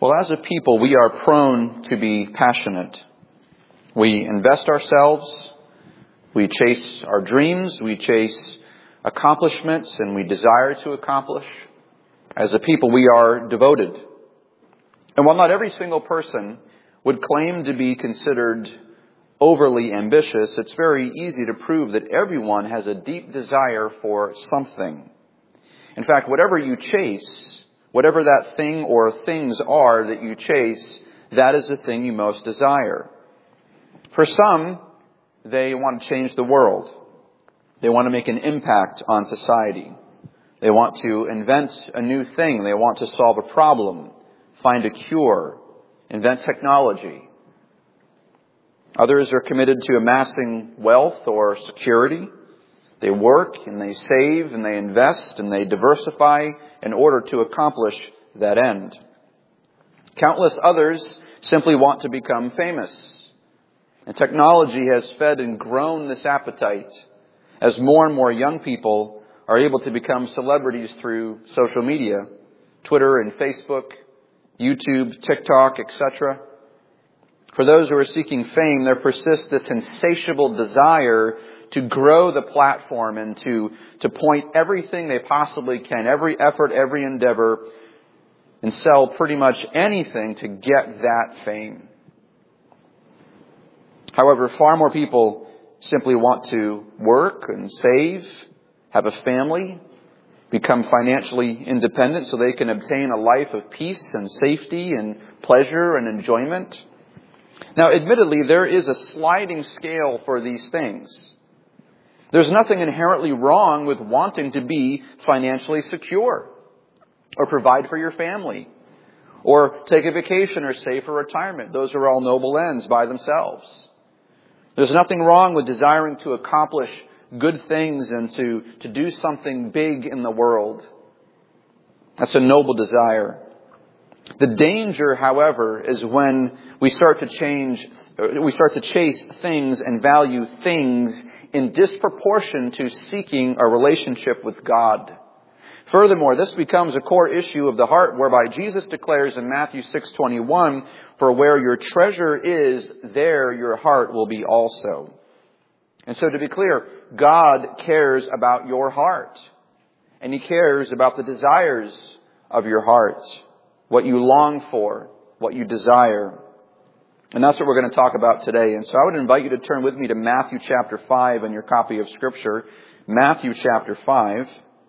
Well, as a people, we are prone to be passionate. We invest ourselves, we chase our dreams, we chase accomplishments, and we desire to accomplish. As a people, we are devoted. And while not every single person would claim to be considered overly ambitious, it's very easy to prove that everyone has a deep desire for something. In fact, whatever you chase, whatever that thing or things are that you chase, that is the thing you most desire. For some, they want to change the world. They want to make an impact on society. They want to invent a new thing. They want to solve a problem, find a cure, invent technology. Others are committed to amassing wealth or security. They work and they save and they invest and they diversify in order to accomplish that end. Countless others simply want to become famous. And technology has fed and grown this appetite as more and more young people are able to become celebrities through social media, Twitter and Facebook, YouTube, TikTok, etc. For those who are seeking fame, there persists this insatiable desire to grow the platform and to point everything they possibly can, every effort, every endeavor, and sell pretty much anything to get that fame. However, far more people simply want to work and save, have a family, become financially independent so they can obtain a life of peace and safety and pleasure and enjoyment. Now, admittedly, there is a sliding scale for these things. There's nothing inherently wrong with wanting to be financially secure or provide for your family or take a vacation or save for retirement. Those are all noble ends by themselves. There's nothing wrong with desiring to accomplish good things and to do something big in the world. That's a noble desire. The danger, however, is when we start to chase things and value things in disproportion to seeking a relationship with God. Furthermore, this becomes a core issue of the heart, whereby Jesus declares in Matthew 6:21, "For where your treasure is, there your heart will be also." And so to be clear, God cares about your heart. And He cares about the desires of your heart, what you long for, what you desire. And that's what we're going to talk about today. And so I would invite you to turn with me to Matthew chapter 5 in your copy of Scripture. Matthew chapter 5.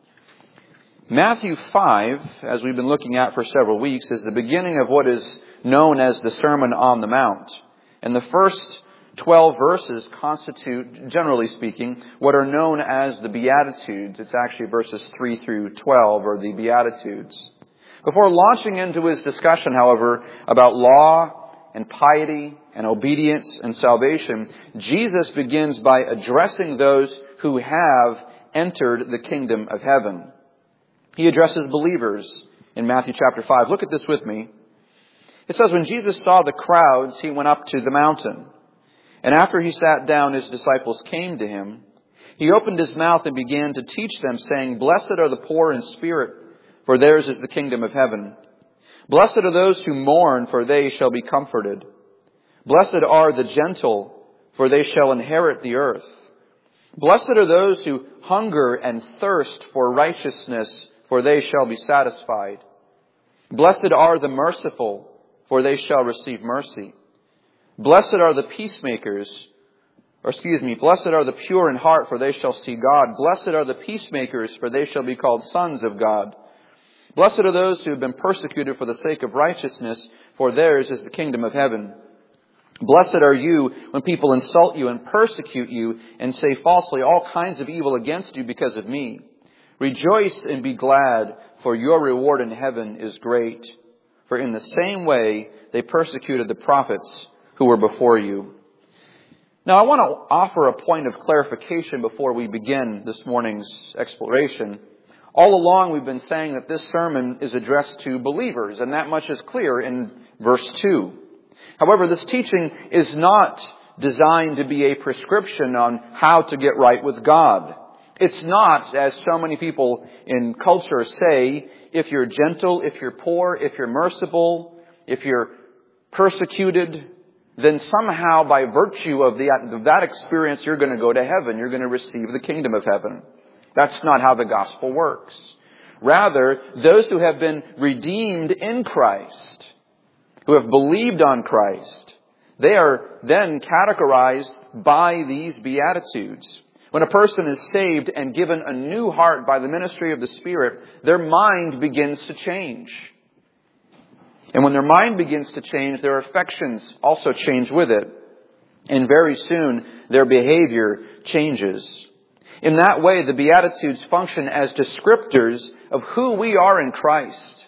Matthew 5, as we've been looking at for several weeks, is the beginning of what is known as the Sermon on the Mount. And the first 12 verses constitute, generally speaking, what are known as the Beatitudes. It's actually verses 3 through 12 are the Beatitudes. Before launching into his discussion, however, about law and piety and obedience and salvation, Jesus begins by addressing those who have entered the kingdom of heaven. He addresses believers in Matthew chapter 5. Look at this with me. It says, "When Jesus saw the crowds, He went up to the mountain. And after He sat down, His disciples came to Him. He opened His mouth and began to teach them, saying, 'Blessed are the poor in spirit, for theirs is the kingdom of heaven. Blessed are those who mourn, for they shall be comforted. Blessed are the gentle, for they shall inherit the earth. Blessed are those who hunger and thirst for righteousness, for they shall be satisfied. Blessed are the merciful, for they shall receive mercy. Blessed are the blessed are the pure in heart, for they shall see God. Blessed are the peacemakers, for they shall be called sons of God. Blessed are those who have been persecuted for the sake of righteousness, for theirs is the kingdom of heaven. Blessed are you when people insult you and persecute you and say falsely all kinds of evil against you because of me. Rejoice and be glad, for your reward in heaven is great. For in the same way they persecuted the prophets who were before you." Now, I want to offer a point of clarification before we begin this morning's exploration. All along, we've been saying that this sermon is addressed to believers, and that much is clear in verse 2. However, this teaching is not designed to be a prescription on how to get right with God. It's not, as so many people in culture say, if you're gentle, if you're poor, if you're merciful, if you're persecuted, then somehow by virtue of that experience, you're going to go to heaven. You're going to receive the kingdom of heaven. That's not how the gospel works. Rather, those who have been redeemed in Christ, who have believed on Christ, they are then categorized by these Beatitudes. When a person is saved and given a new heart by the ministry of the Spirit, their mind begins to change. And when their mind begins to change, their affections also change with it. And very soon, their behavior changes. In that way, the Beatitudes function as descriptors of who we are in Christ.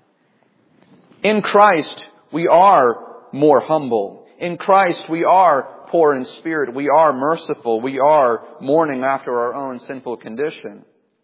In Christ, we are more humble. In Christ, we are poor in spirit. We are merciful. We are mourning after our own sinful condition.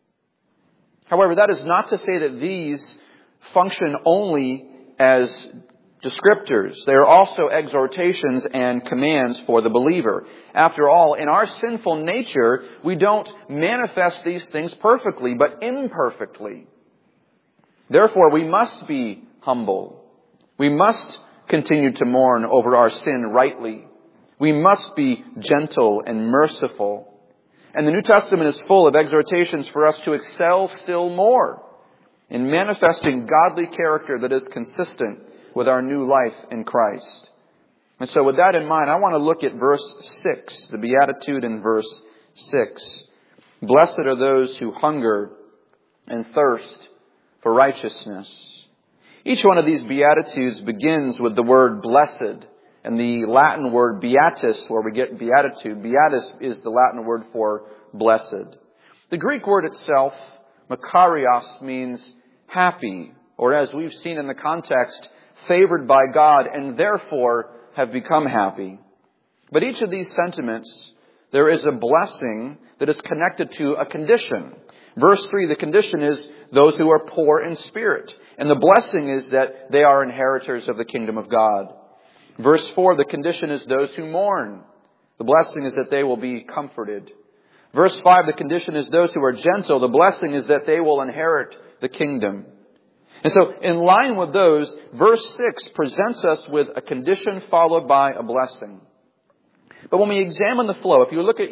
However, that is not to say that these function only as descriptors. They are also exhortations and commands for the believer. After all, in our sinful nature, we don't manifest these things perfectly, but imperfectly. Therefore, we must be humble. We must continue to mourn over our sin rightly. We must be gentle and merciful. And the New Testament is full of exhortations for us to excel still more in manifesting godly character that is consistent with our new life in Christ. And so with that in mind, I want to look at verse 6, the Beatitude in verse 6. Blessed are those who hunger and thirst for righteousness. Each one of these Beatitudes begins with the word blessed, and the Latin word beatus, where we get beatitude. Beatus is the Latin word for blessed. The Greek word itself, makarios, means happy, or as we've seen in the context, favored by God and therefore have become happy. But each of these sentiments, there is a blessing that is connected to a condition. Verse 3, the condition is those who are poor in spirit. And the blessing is that they are inheritors of the kingdom of God. Verse 4, the condition is those who mourn. The blessing is that they will be comforted. Verse 5, the condition is those who are gentle. The blessing is that they will inherit the kingdom. And so, in line with those, verse 6 presents us with a condition followed by a blessing. But when we examine the flow, if you look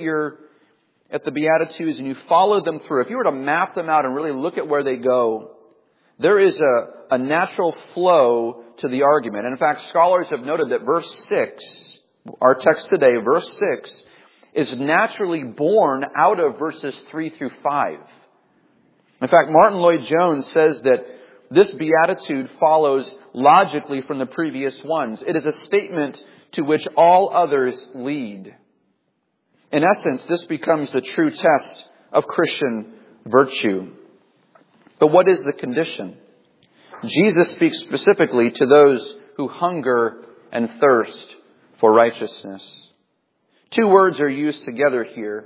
at the Beatitudes and you follow them through, if you were to map them out and really look at where they go, there is a natural flow to the argument. And in fact, scholars have noted that verse 6, our text today, verse 6, is naturally born out of verses 3 through 5. In fact, Martin Lloyd-Jones says that this beatitude follows logically from the previous ones. It is a statement to which all others lead. In essence, this becomes the true test of Christian virtue. But what is the condition? Jesus speaks specifically to those who hunger and thirst for righteousness. Two words are used together here,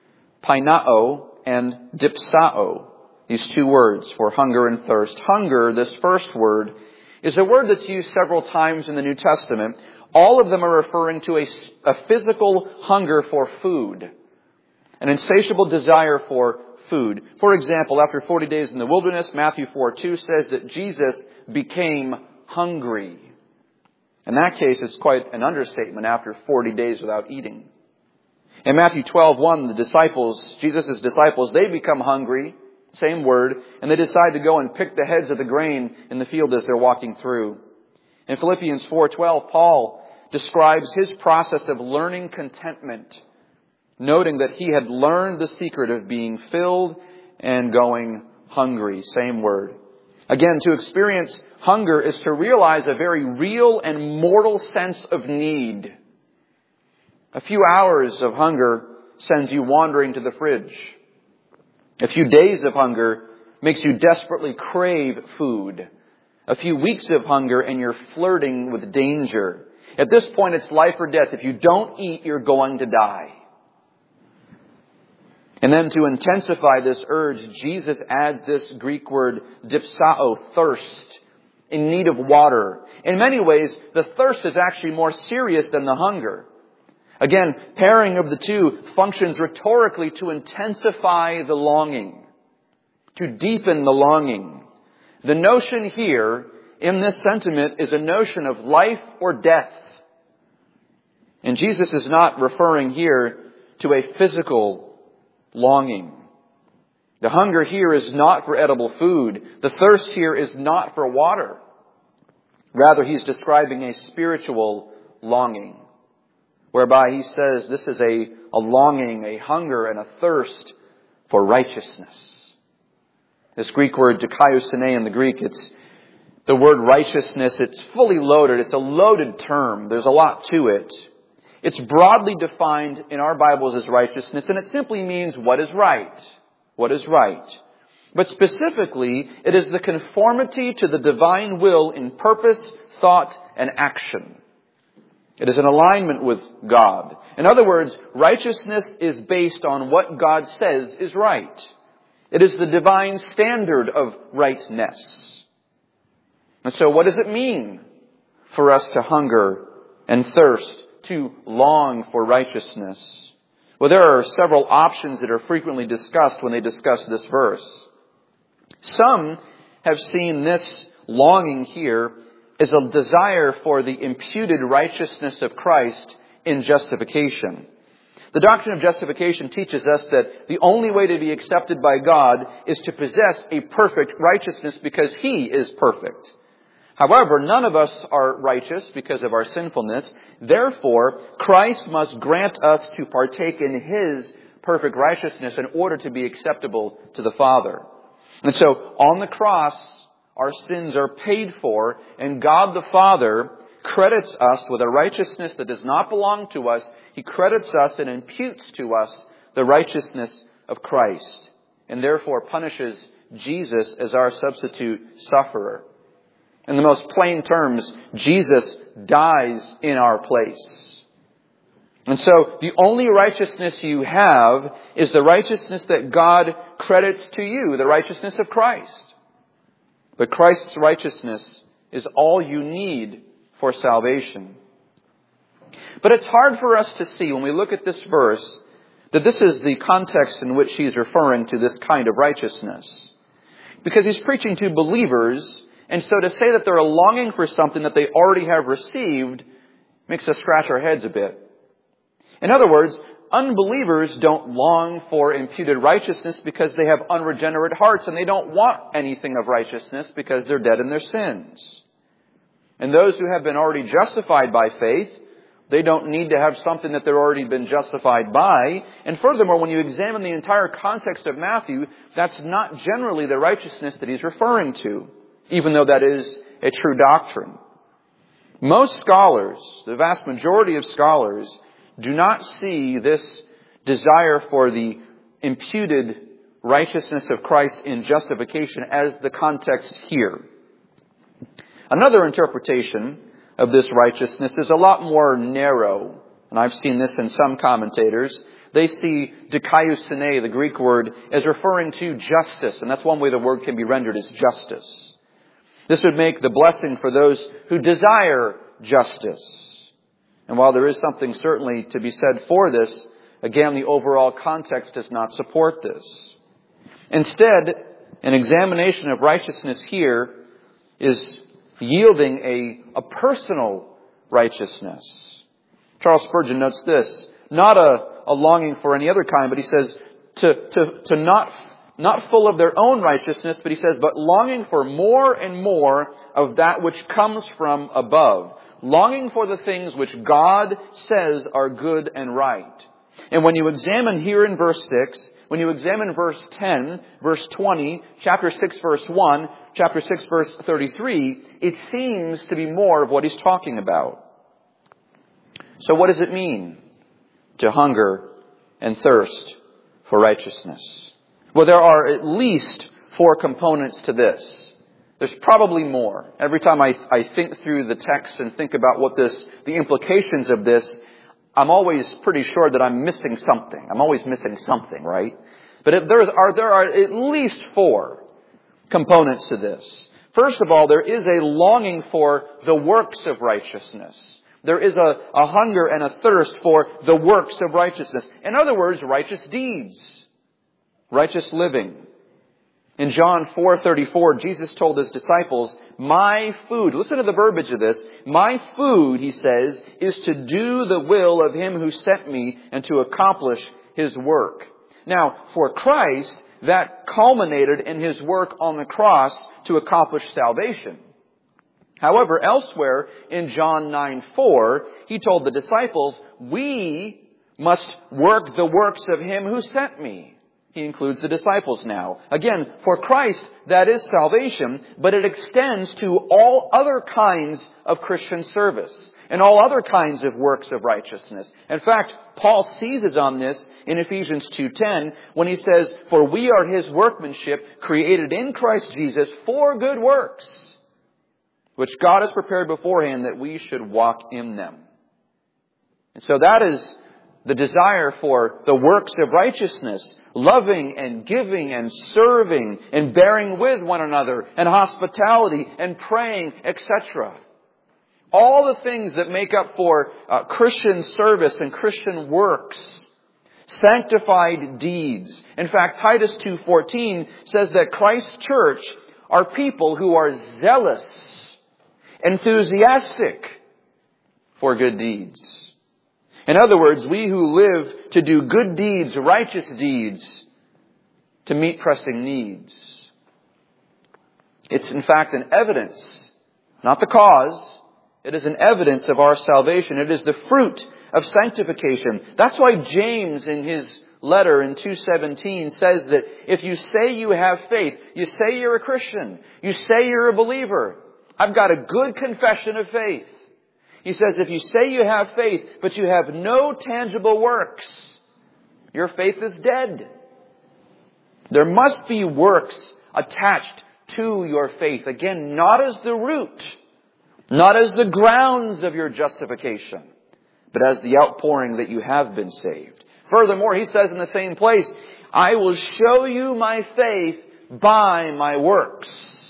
painao and dipsao. These two words for hunger and thirst. Hunger, this first word, is a word that's used several times in the New Testament. All of them are referring to a physical hunger for food, an insatiable desire for food. For example, after 40 days in the wilderness, Matthew 4:2 says that Jesus became hungry. In that case, it's quite an understatement after 40 days without eating. In Matthew 12:1, Jesus' disciples, they become hungry, same word, and they decide to go and pick the heads of the grain in the field as they're walking through. In Philippians 4:12, Paul describes his process of learning contentment, noting that he had learned the secret of being filled and going hungry. Same word. Again, to experience hunger is to realize a very real and mortal sense of need. A few hours of hunger sends you wandering to the fridge. A few days of hunger makes you desperately crave food. A few weeks of hunger and you're flirting with danger. At this point, it's life or death. If you don't eat, you're going to die. And then to intensify this urge, Jesus adds this Greek word dipsao, thirst, in need of water. In many ways, the thirst is actually more serious than the hunger. Again, pairing of the two functions rhetorically to intensify the longing, to deepen the longing. The notion here in this sentiment is a notion of life or death. And Jesus is not referring here to a physical longing. The hunger here is not for edible food. The thirst here is not for water. Rather, he's describing a spiritual longing, whereby he says this is a longing, a hunger, and a thirst for righteousness. This Greek word, dikaiosune in the Greek, it's the word righteousness. It's fully loaded. It's a loaded term. There's a lot to it. It's broadly defined in our Bibles as righteousness, and it simply means what is right. What is right. But specifically, it is the conformity to the divine will in purpose, thought, and action. It is an alignment with God. In other words, righteousness is based on what God says is right. It is the divine standard of rightness. And so what does it mean for us to hunger and thirst, to long for righteousness? Well, there are several options that are frequently discussed when they discuss this verse. Some have seen this longing here as a desire for the imputed righteousness of Christ in justification. The doctrine of justification teaches us that the only way to be accepted by God is to possess a perfect righteousness because He is perfect. However, none of us are righteous because of our sinfulness. Therefore, Christ must grant us to partake in His perfect righteousness in order to be acceptable to the Father. And so, on the cross, our sins are paid for, and God the Father credits us with a righteousness that does not belong to us. He credits us and imputes to us the righteousness of Christ, and therefore punishes Jesus as our substitute sufferer. In the most plain terms, Jesus dies in our place. And so the only righteousness you have is the righteousness that God credits to you, the righteousness of Christ. But Christ's righteousness is all you need for salvation. But it's hard for us to see when we look at this verse that this is the context in which he's referring to this kind of righteousness. Because he's preaching to believers, and so to say that they're longing for something that they already have received makes us scratch our heads a bit. In other words, unbelievers don't long for imputed righteousness because they have unregenerate hearts, and they don't want anything of righteousness because they're dead in their sins. And those who have been already justified by faith, they don't need to have something that they've already been justified by. And furthermore, when you examine the entire context of Matthew, that's not generally the righteousness that he's referring to, even though that is a true doctrine. Most scholars, the vast majority of scholars, do not see this desire for the imputed righteousness of Christ in justification as the context here. Another interpretation of this righteousness is a lot more narrow, and I've seen this in some commentators. They see dikaiosune, the Greek word, as referring to justice, and that's one way the word can be rendered as justice. This would make the blessing for those who desire justice. And while there is something certainly to be said for this, again, the overall context does not support this. Instead, an examination of righteousness here is yielding a personal righteousness. Charles Spurgeon notes this, not a longing for any other kind, but he says to not full of their own righteousness, but he says, but longing for more and more of that which comes from above. Longing for the things which God says are good and right. And when you examine here in verse 6, when you examine verse 10, verse 20, chapter 6, verse 1, chapter 6, verse 33, it seems to be more of what he's talking about. So what does it mean to hunger and thirst for righteousness? Well, there are at least 4 components to this. There's probably more. Every time I think through the text and think about the implications of this, I'm always pretty sure that I'm missing something. I'm always missing something, right? But there are at least 4 components to this. First of all, there is a longing for the works of righteousness. There is a hunger and a thirst for the works of righteousness. In other words, righteous deeds, righteous living. In John 4:34, Jesus told His disciples, my food, listen to the verbiage of this, my food, He says, is to do the will of Him who sent me and to accomplish His work. Now, for Christ, that culminated in His work on the cross to accomplish salvation. However, elsewhere in John 9:4, He told the disciples, we must work the works of Him who sent me. He includes the disciples now. Again, for Christ, that is salvation, but it extends to all other kinds of Christian service and all other kinds of works of righteousness. In fact, Paul seizes on this in Ephesians 2:10 when he says, for we are His workmanship, created in Christ Jesus for good works, which God has prepared beforehand that we should walk in them. And so that is the desire for the works of righteousness, loving and giving and serving and bearing with one another and hospitality and praying, etc. All the things that make up for Christian service and Christian works. Sanctified deeds. In fact, Titus 2:14 says that Christ's church are people who are zealous, enthusiastic for good deeds. In other words, we who live to do good deeds, righteous deeds, to meet pressing needs. It's in fact an evidence, not the cause. It is an evidence of our salvation. It is the fruit of sanctification. That's why James in his letter in 2:17 says that if you say you have faith, you say you're a Christian, you say you're a believer, I've got a good confession of faith. He says, if you say you have faith, but you have no tangible works, your faith is dead. There must be works attached to your faith. Again, not as the root, not as the grounds of your justification, but as the outpouring that you have been saved. Furthermore, he says in the same place, I will show you my faith by my works.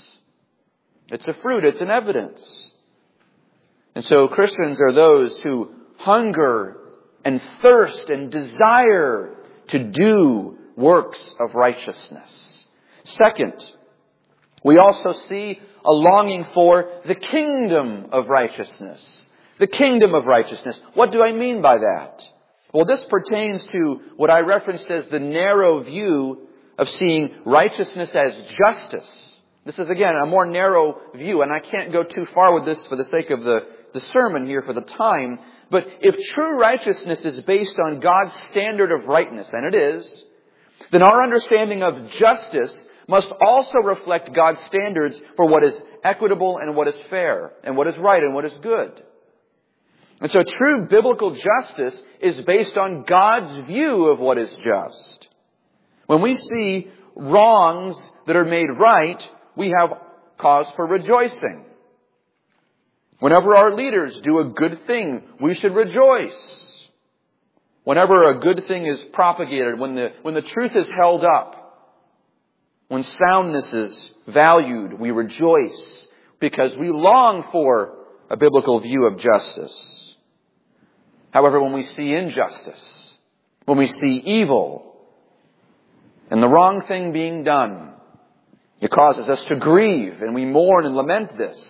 It's a fruit, it's an evidence. And so Christians are those who hunger and thirst and desire to do works of righteousness. Second, we also see a longing for the kingdom of righteousness. The kingdom of righteousness. What do I mean by that? Well, this pertains to what I referenced as the narrow view of seeing righteousness as justice. This is, again, a more narrow view, and I can't go too far with this for the sake of the sermon here for the time. But if true righteousness is based on God's standard of rightness, and it is, then our understanding of justice must also reflect God's standards for what is equitable and what is fair, and what is right and what is good. And so true biblical justice is based on God's view of what is just. When we see wrongs that are made right, we have cause for rejoicing. Whenever our leaders do a good thing, we should rejoice. Whenever a good thing is propagated, when the truth is held up, when soundness is valued, we rejoice because we long for a biblical view of justice. However, when we see injustice, when we see evil and the wrong thing being done, it causes us to grieve and we mourn and lament this.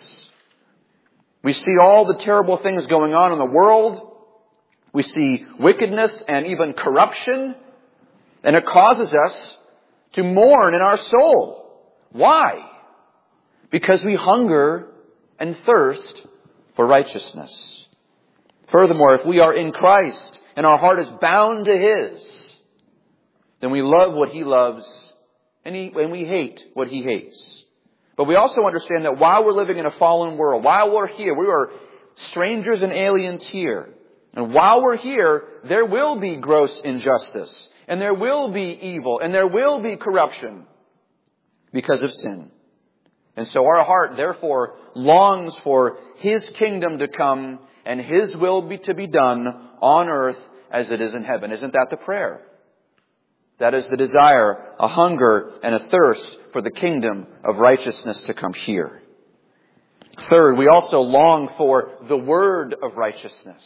We see all the terrible things going on in the world. We see wickedness and even corruption. And it causes us to mourn in our soul. Why? Because we hunger and thirst for righteousness. Furthermore, if we are in Christ and our heart is bound to His, then we love what He loves and we hate what He hates. But we also understand that while we're living in a fallen world, while we're here, we are strangers and aliens here. And while we're here, there will be gross injustice. And there will be evil. And there will be corruption because of sin. And so our heart, therefore, longs for His kingdom to come and His will to be done on earth as it is in heaven. Isn't that the prayer? That is the desire, a hunger and a thirst for the kingdom of righteousness to come here. Third, we also long for the word of righteousness.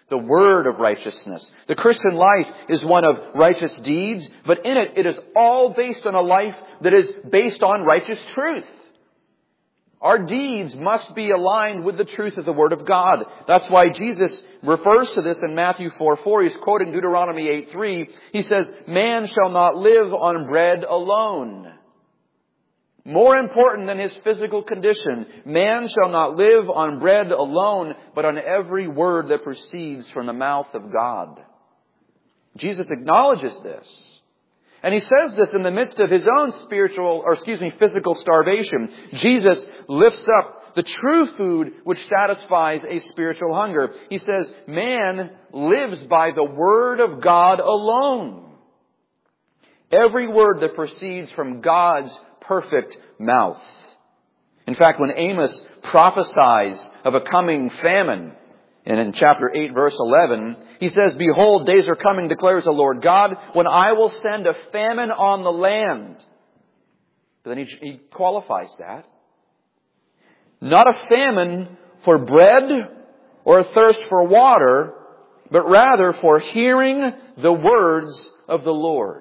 the word of righteousness. The Christian life is one of righteous deeds, but in it, it is all based on a life that is based on righteous truth. Our deeds must be aligned with the truth of the Word of God. That's why Jesus refers to this in Matthew 4:4. He's quoting Deuteronomy 8:3. He says, "Man shall not live on bread alone." More important than his physical condition, man shall not live on bread alone, but on every word that proceeds from the mouth of God. Jesus acknowledges this. And he says this in the midst of his own physical starvation. Jesus lifts up the true food which satisfies a spiritual hunger. He says, man lives by the word of God alone. Every word that proceeds from God's perfect mouth. In fact, when Amos prophesies of a coming famine, and in chapter 8, verse 11, he says, "Behold, days are coming, declares the Lord God, when I will send a famine on the land." But then he qualifies that. Not a famine for bread or a thirst for water, but rather for hearing the words of the Lord.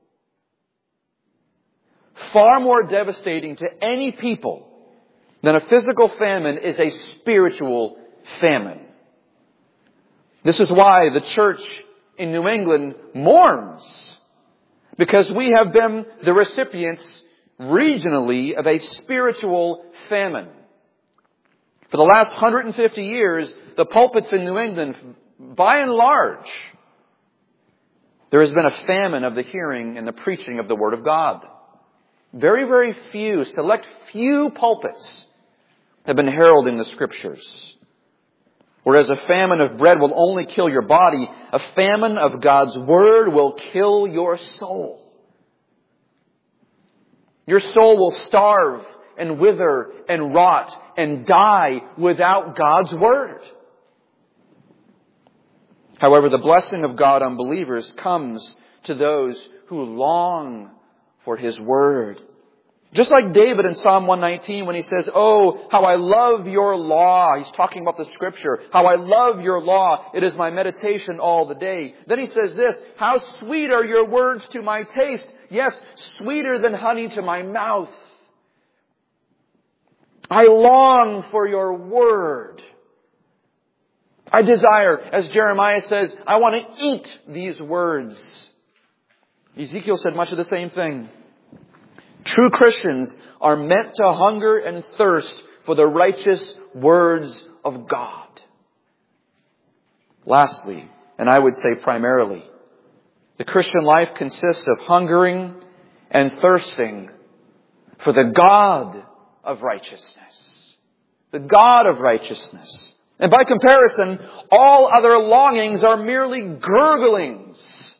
Far more devastating to any people than a physical famine is a spiritual famine. This is why the church in New England mourns, because we have been the recipients regionally of a spiritual famine. For the last 150 years, the pulpits in New England, by and large, there has been a famine of the hearing and the preaching of the Word of God. Very, very few, select few pulpits have been heralding the Scriptures. Whereas a famine of bread will only kill your body, a famine of God's Word will kill your soul. Your soul will starve and wither and rot and die without God's Word. However, the blessing of God on believers comes to those who long for His Word. Just like David in Psalm 119 when he says, "Oh, how I love your law." He's talking about the Scripture. "How I love your law. It is my meditation all the day." Then he says this, "How sweet are your words to my taste. Yes, sweeter than honey to my mouth. I long for your word. I desire," as Jeremiah says, "I want to eat these words." Ezekiel said much of the same thing. True Christians are meant to hunger and thirst for the righteous words of God. Lastly, and I would say primarily, the Christian life consists of hungering and thirsting for the God of righteousness. The God of righteousness. And by comparison, all other longings are merely gurglings.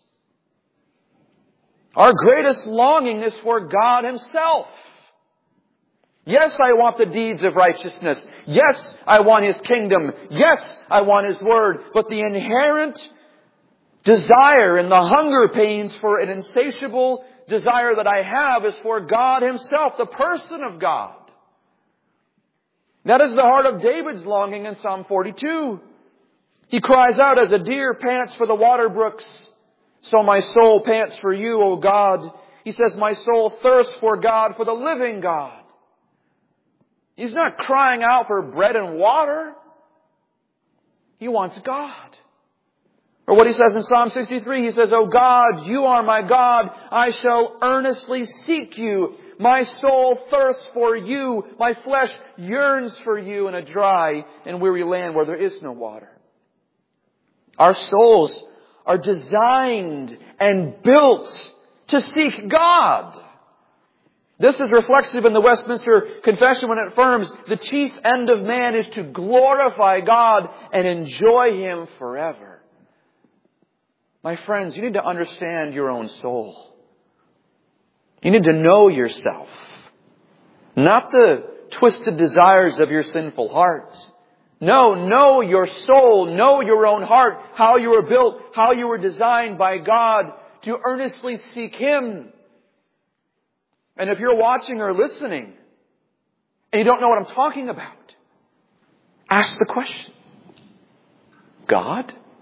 Our greatest longing is for God Himself. Yes, I want the deeds of righteousness. Yes, I want His kingdom. Yes, I want His word. But the inherent desire and the hunger pains for an insatiable desire that I have is for God Himself, the person of God. That is the heart of David's longing in Psalm 42. He cries out, "As a deer pants for the water brooks, so my soul pants for you, O God." He says, "My soul thirsts for God, for the living God." He's not crying out for bread and water. He wants God. Or what he says in Psalm 63, he says, "O God, you are my God. I shall earnestly seek you. My soul thirsts for you. My flesh yearns for you in a dry and weary land where there is no water." Our souls are designed and built to seek God. This is reflexive in the Westminster Confession when it affirms the chief end of man is to glorify God and enjoy Him forever. My friends, you need to understand your own soul. You need to know yourself. Not the twisted desires of your sinful heart. No, know your soul. Know your own heart. How you were built. How you were designed by God to earnestly seek Him. And if you're watching or listening and you don't know what I'm talking about, ask the question. God?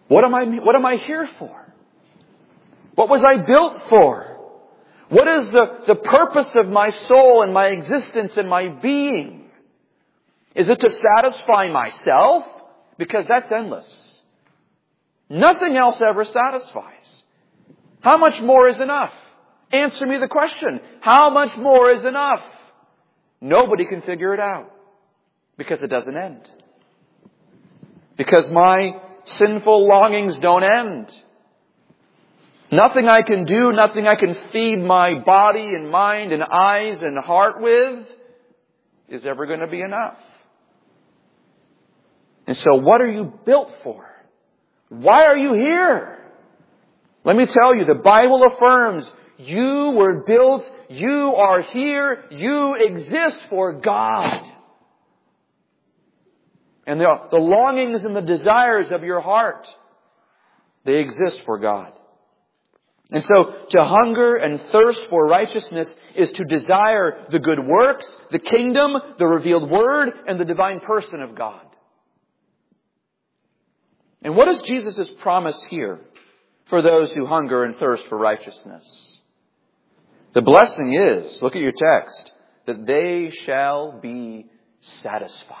What am I here for? What was I built for? What is the purpose of my soul and my existence and my being? Is it to satisfy myself? Because that's endless. Nothing else ever satisfies. How much more is enough? Answer me the question. How much more is enough? Nobody can figure it out. Because it doesn't end. Because my sinful longings don't end. Nothing I can do, nothing I can feed my body and mind and eyes and heart with is ever going to be enough. And so what are you built for? Why are you here? Let me tell you, the Bible affirms you were built, you are here, you exist for God. And the longings and the desires of your heart, they exist for God. And so to hunger and thirst for righteousness is to desire the good works, the kingdom, the revealed word, and the divine person of God. And what is Jesus' promise here for those who hunger and thirst for righteousness? The blessing is, look at your text, that they shall be satisfied.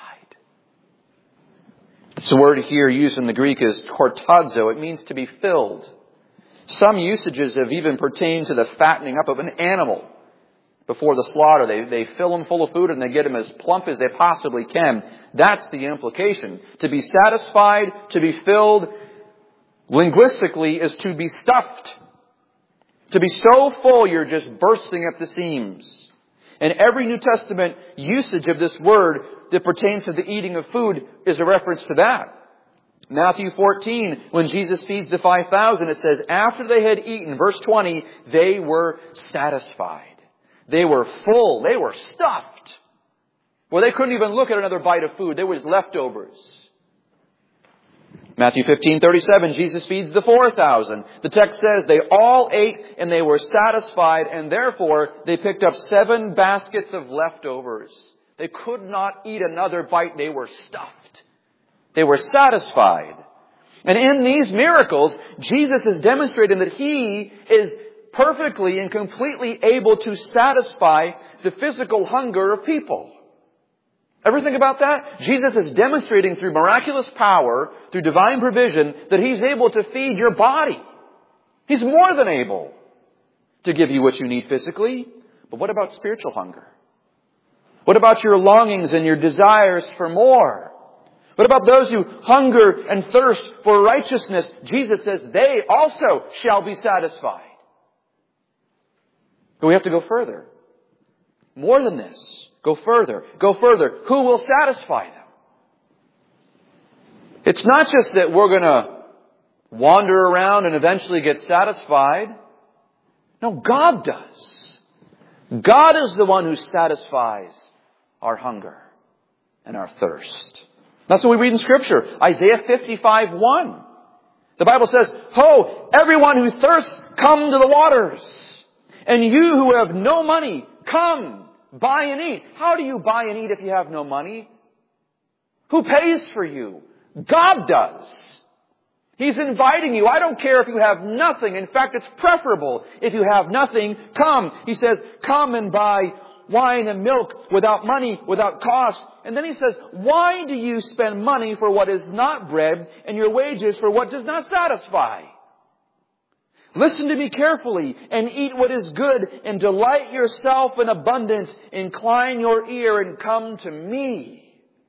This word here used in the Greek is hortazo. It means to be filled. Some usages have even pertained to the fattening up of an animal before the slaughter. They fill them full of food and they get them as plump as they possibly can. That's the implication. To be satisfied, to be filled, linguistically, is to be stuffed. To be so full you're just bursting at the seams. And every New Testament usage of this word that pertains to the eating of food is a reference to that. Matthew 14, when Jesus feeds the 5,000, it says, after they had eaten, verse 20, they were satisfied. They were full. They were stuffed. Well, they couldn't even look at another bite of food. There was leftovers. Matthew 15:37, Jesus feeds the 4,000. The text says they all ate and they were satisfied, and therefore they picked up 7 baskets of leftovers. They could not eat another bite. They were stuffed. They were satisfied. And in these miracles, Jesus is demonstrating that He is perfectly and completely able to satisfy the physical hunger of people. Ever think about that? Jesus is demonstrating through miraculous power, through divine provision, that He's able to feed your body. He's more than able to give you what you need physically. But what about spiritual hunger? What about your longings and your desires for more? What about those who hunger and thirst for righteousness? Jesus says they also shall be satisfied. But we have to go further. More than this. Go further. Go further. Who will satisfy them? It's not just that we're going to wander around and eventually get satisfied. No, God does. God is the one who satisfies our hunger and our thirst. That's what we read in Scripture. Isaiah 55:1. The Bible says, ho, everyone who thirsts, come to the waters. And you who have no money, come, buy and eat. How do you buy and eat if you have no money? Who pays for you? God does. He's inviting you. I don't care if you have nothing. In fact, it's preferable if you have nothing. Come. He says, come and buy wine and milk without money, without cost. And then He says, why do you spend money for what is not bread and your wages for what does not satisfy? Listen to me carefully and eat what is good and delight yourself in abundance. Incline your ear and come to me.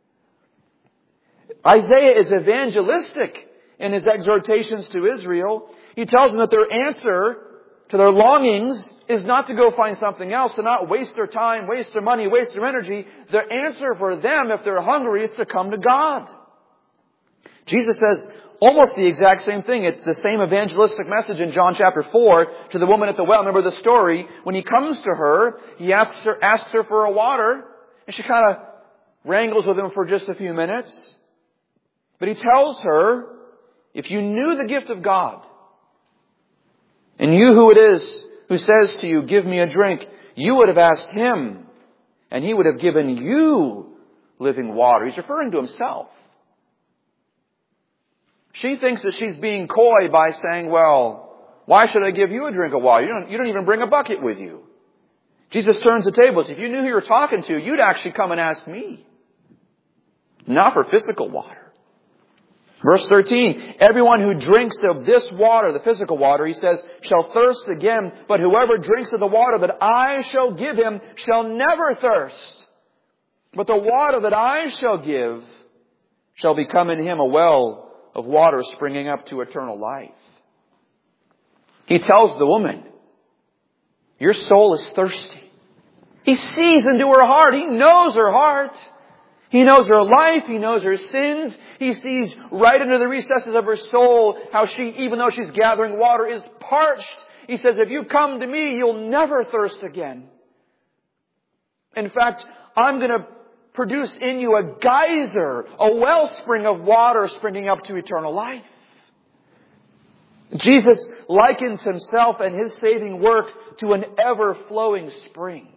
Isaiah is evangelistic in his exhortations to Israel. He tells them that their answer to their longings is not to go find something else, to not waste their time, waste their money, waste their energy. Their answer for them, if they're hungry, is to come to God. Jesus says almost the exact same thing. It's the same evangelistic message in John chapter 4 to the woman at the well. Remember the story? When He comes to her, He asks her for a water, and she kind of wrangles with Him for just a few minutes. But He tells her, if you knew the gift of God, and you who it is who says to you, give me a drink, you would have asked Him, and He would have given you living water. He's referring to Himself. She thinks that she's being coy by saying, well, why should I give you a drink of water? You don't even bring a bucket with you. Jesus turns the tables. If you knew who you were talking to, you'd actually come and ask me. Not for physical water. Verse 13, everyone who drinks of this water, the physical water, he says, shall thirst again, but whoever drinks of the water that I shall give him shall never thirst. But the water that I shall give shall become in him a well of water springing up to eternal life. He tells the woman, your soul is thirsty. He sees into her heart. He knows her heart. He knows her life. He knows her sins. He sees right into the recesses of her soul how she, even though she's gathering water, is parched. He says, if you come to me, you'll never thirst again. In fact, I'm going to produce in you a geyser, a wellspring of water springing up to eternal life. Jesus likens himself and his saving work to an ever-flowing spring.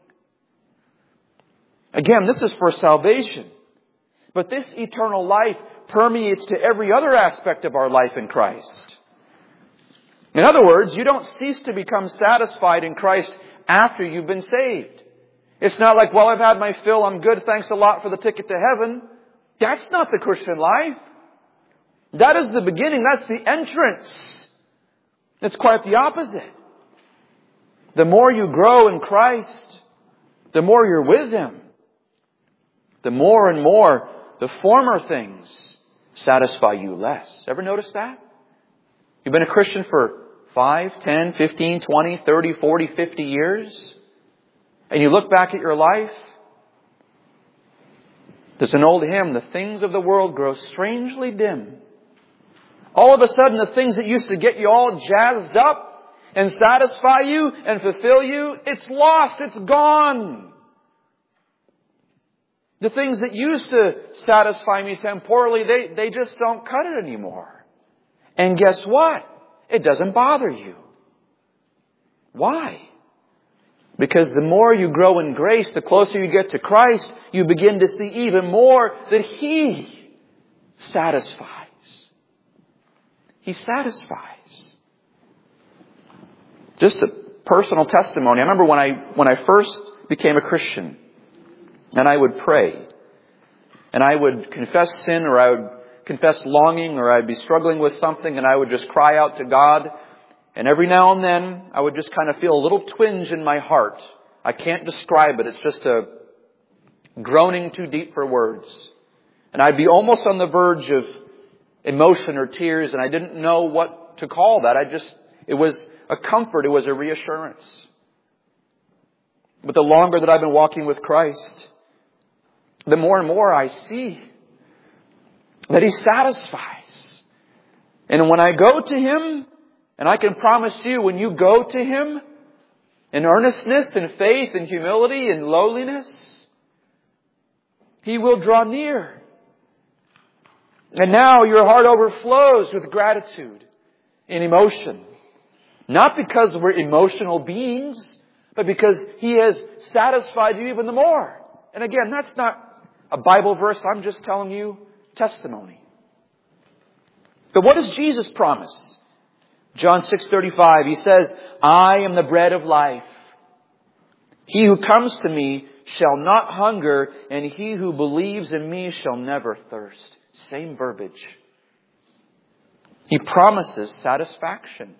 Again, this is for salvation. But this eternal life permeates to every other aspect of our life in Christ. In other words, you don't cease to become satisfied in Christ after you've been saved. It's not like, well, I've had my fill, I'm good, thanks a lot for the ticket to heaven. That's not the Christian life. That is the beginning, that's the entrance. It's quite the opposite. The more you grow in Christ, the more you're with Him. The more and more the former things satisfy you less. Ever notice that? You've been a Christian for 5, 10, 15, 20, 30, 40, 50 years. And you look back at your life. There's an old hymn, the things of the world grow strangely dim. All of a sudden, the things that used to get you all jazzed up and satisfy you and fulfill you, it's lost, it's gone. The things that used to satisfy me temporally, they just don't cut it anymore. And guess what? It doesn't bother you. Why? Because the more you grow in grace, the closer you get to Christ, you begin to see even more that He satisfies. He satisfies. Just a personal testimony. I remember when I first became a Christian, and I would pray, and I would confess sin, or I would confess longing, or I'd be struggling with something, and I would just cry out to God. And every now and then, I would just kind of feel a little twinge in my heart. I can't describe it. It's just a groaning too deep for words. And I'd be almost on the verge of emotion or tears, and I didn't know what to call that. It was a comfort. It was a reassurance. But the longer that I've been walking with Christ, the more and more I see that He satisfies. And when I go to Him, and I can promise you, when you go to Him in earnestness and faith and humility and lowliness, He will draw near. And now your heart overflows with gratitude and emotion. Not because we're emotional beings, but because He has satisfied you even the more. And again, that's not a Bible verse. I'm just telling you testimony. But what does Jesus promise? John 6:35, He says, I am the bread of life. He who comes to me shall not hunger, and he who believes in me shall never thirst. Same verbiage. He promises satisfaction.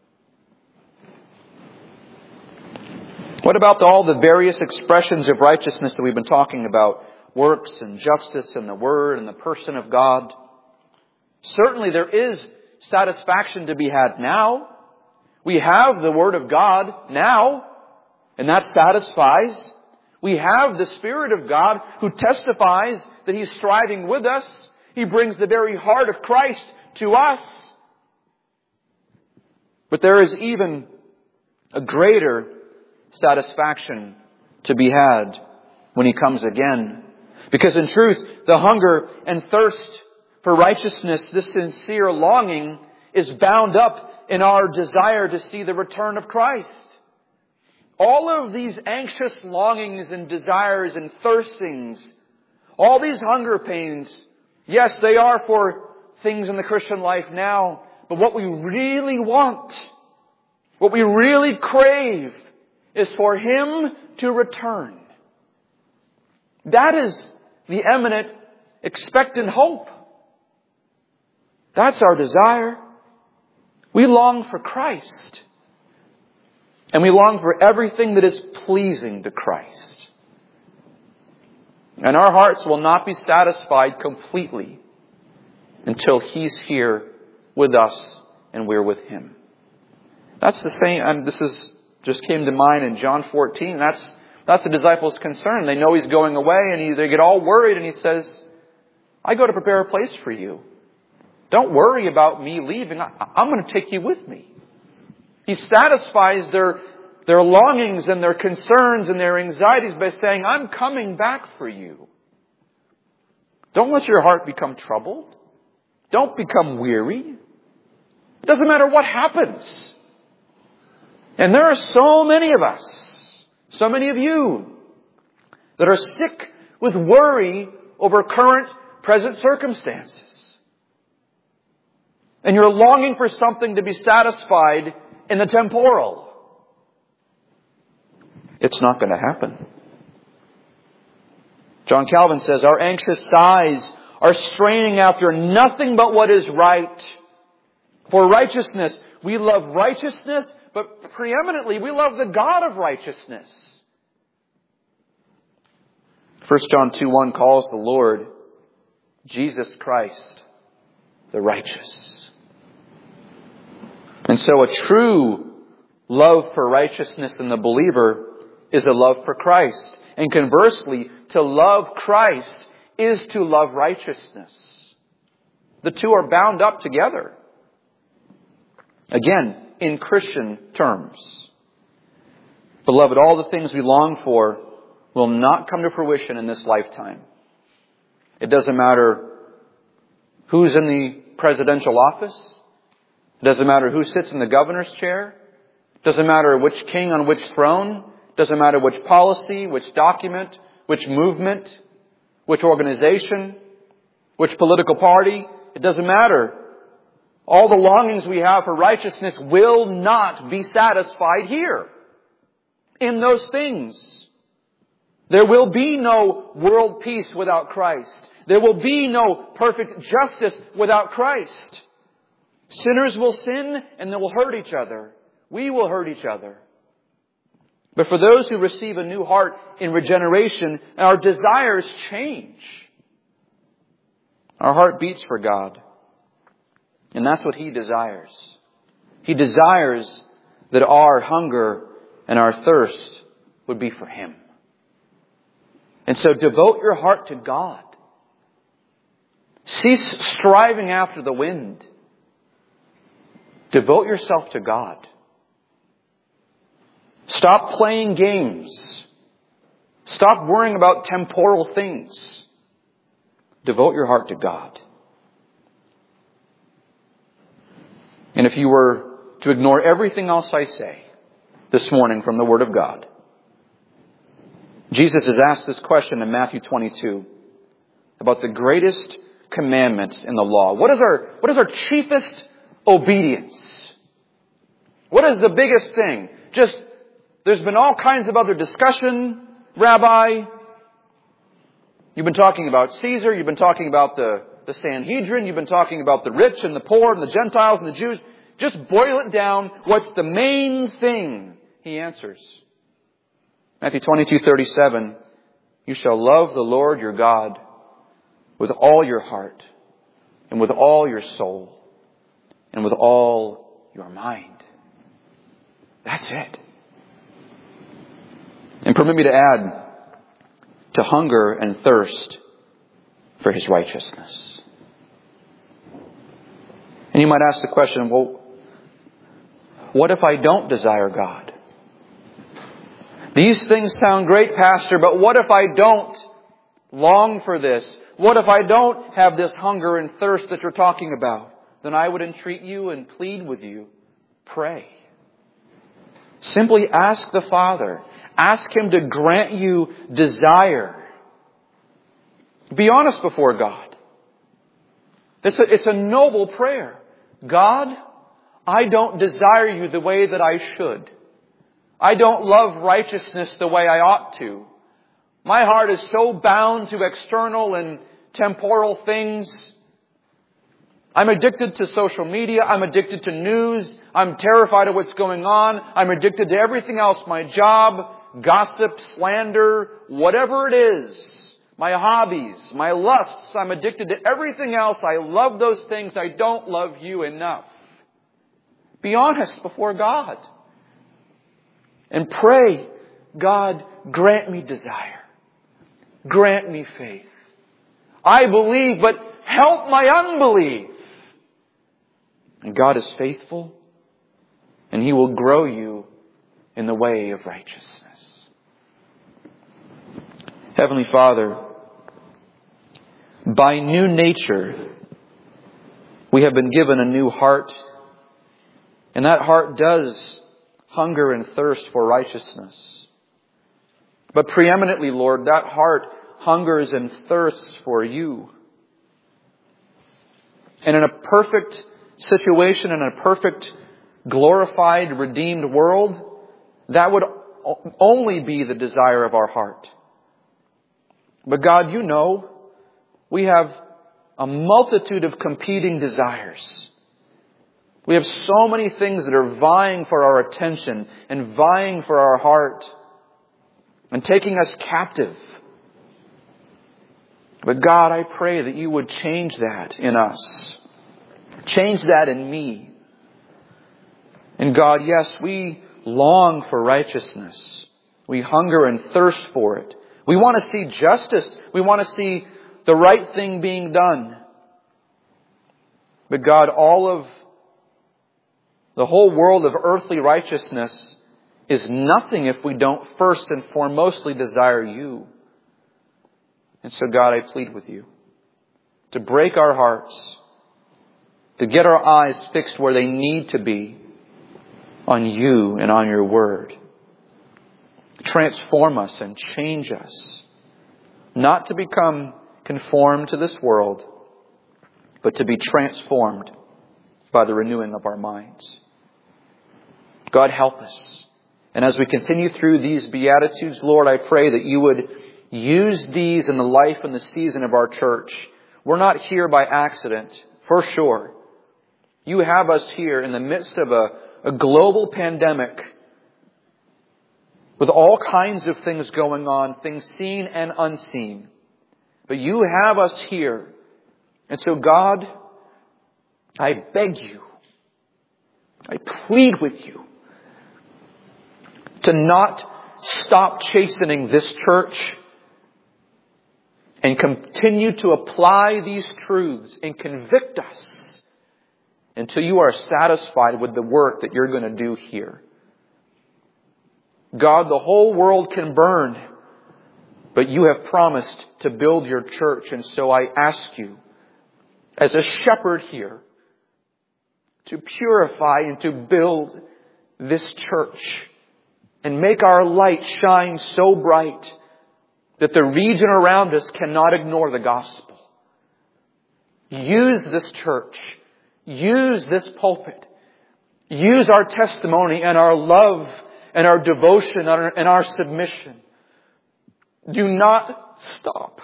What about all the various expressions of righteousness that we've been talking about? Works and justice and the Word and the person of God. Certainly there is satisfaction to be had now. We have the Word of God now, and that satisfies. We have the Spirit of God who testifies that He's striving with us. He brings the very heart of Christ to us. But there is even a greater satisfaction to be had when He comes again. Because in truth, the hunger and thirst for righteousness, this sincere longing, is bound up in our desire to see the return of Christ. All of these anxious longings and desires and thirstings, all these hunger pains, yes, they are for things in the Christian life now. But what we really want, what we really crave, is for Him to return. That is the eminent, expectant hope. That's our desire. We long for Christ. And we long for everything that is pleasing to Christ. And our hearts will not be satisfied completely until He's here with us and we're with Him. That's the same, and this is just came to mind in John 14. That's the disciples' concern. They know He's going away and they get all worried, and He says, I go to prepare a place for you. Don't worry about me leaving. I'm going to take you with me. He satisfies their longings and their concerns and their anxieties by saying, I'm coming back for you. Don't let your heart become troubled. Don't become weary. It doesn't matter what happens. And there are so many of us, so many of you, that are sick with worry over current, present circumstances. And you're longing for something to be satisfied in the temporal. It's not going to happen. John Calvin says, our anxious sighs are straining after nothing but what is right. For righteousness, we love righteousness, but preeminently we love the God of righteousness. 1 John 2:1 calls the Lord Jesus Christ the righteous. And so a true love for righteousness in the believer is a love for Christ. And conversely, to love Christ is to love righteousness. The two are bound up together. Again, in Christian terms. Beloved, all the things we long for will not come to fruition in this lifetime. It doesn't matter who's in the presidential office. It doesn't matter who sits in the governor's chair. It doesn't matter which king on which throne. It doesn't matter which policy, which document, which movement, which organization, which political party. It doesn't matter. All the longings we have for righteousness will not be satisfied here. In those things. There will be no world peace without Christ. There will be no perfect justice without Christ. Sinners will sin and they will hurt each other. We will hurt each other. But for those who receive a new heart in regeneration, our desires change. Our heart beats for God. And that's what He desires. He desires that our hunger and our thirst would be for Him. And so devote your heart to God. Cease striving after the wind. Devote yourself to God. Stop playing games. Stop worrying about temporal things. Devote your heart to God. And if you were to ignore everything else I say this morning from the Word of God, Jesus has asked this question in Matthew 22 about the greatest commandment in the law. What is our chiefest obedience? What is the biggest thing? There's been all kinds of other discussion, Rabbi. You've been talking about Caesar. You've been talking about the Sanhedrin. You've been talking about the rich and the poor and the Gentiles and the Jews. Just boil it down. What's the main thing? He answers. Matthew 22:37. You shall love the Lord your God with all your heart and with all your soul and with all your mind. That's it. And permit me to add, to hunger and thirst for His righteousness. And you might ask the question, well, what if I don't desire God? These things sound great, Pastor, but what if I don't long for this? What if I don't have this hunger and thirst that you're talking about? Then I would entreat you and plead with you, pray. Simply ask the Father. Ask Him to grant you desire. Be honest before God. It's a noble prayer. God, I don't desire you the way that I should. I don't love righteousness the way I ought to. My heart is so bound to external and temporal things. I'm addicted to social media. I'm addicted to news. I'm terrified of what's going on. I'm addicted to everything else. My job, gossip, slander, whatever it is. My hobbies, my lusts. I'm addicted to everything else. I love those things. I don't love you enough. Be honest before God. And pray, God, grant me desire. Grant me faith. I believe, but help my unbelief. And God is faithful, and He will grow you in the way of righteousness. Heavenly Father, by new nature, we have been given a new heart, and that heart does hunger and thirst for righteousness. But preeminently, Lord, that heart hungers and thirsts for you. And in a perfect situation, in a perfect, glorified, redeemed world, that would only be the desire of our heart. But God, you know, we have a multitude of competing desires. We have so many things that are vying for our attention and vying for our heart and taking us captive. But God, I pray that you would change that in us. Change that in me. And God, yes, we long for righteousness. We hunger and thirst for it. We want to see justice. We want to see the right thing being done. But God, the whole world of earthly righteousness is nothing if we don't first and foremostly desire you. And so God, I plead with you to break our hearts, to get our eyes fixed where they need to be on you and on your word. Transform us and change us, not to become conformed to this world, but to be transformed by the renewing of our minds. God, help us. And as we continue through these Beatitudes, Lord, I pray that you would use these in the life and the season of our church. We're not here by accident, for sure. You have us here in the midst of a global pandemic with all kinds of things going on, things seen and unseen. But you have us here. And so God, I beg you, I plead with you to not stop chastening this church and continue to apply these truths and convict us until you are satisfied with the work that you're going to do here. God, the whole world can burn, but you have promised to build your church. And so I ask you, as a shepherd here, to purify and to build this church and make our light shine so bright that the region around us cannot ignore the gospel. Use this church. Use this pulpit. Use our testimony and our love and our devotion and our submission. Do not stop.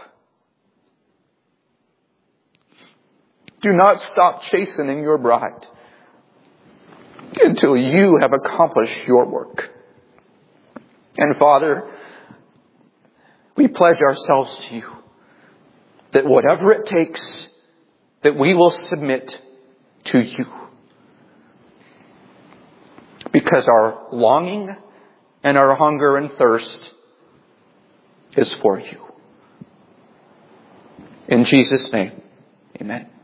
Do not stop chastening your bride until you have accomplished your work. And Father, we pledge ourselves to you that whatever it takes, that we will submit to you. Because our longing and our hunger and thirst is for you. In Jesus' name, amen.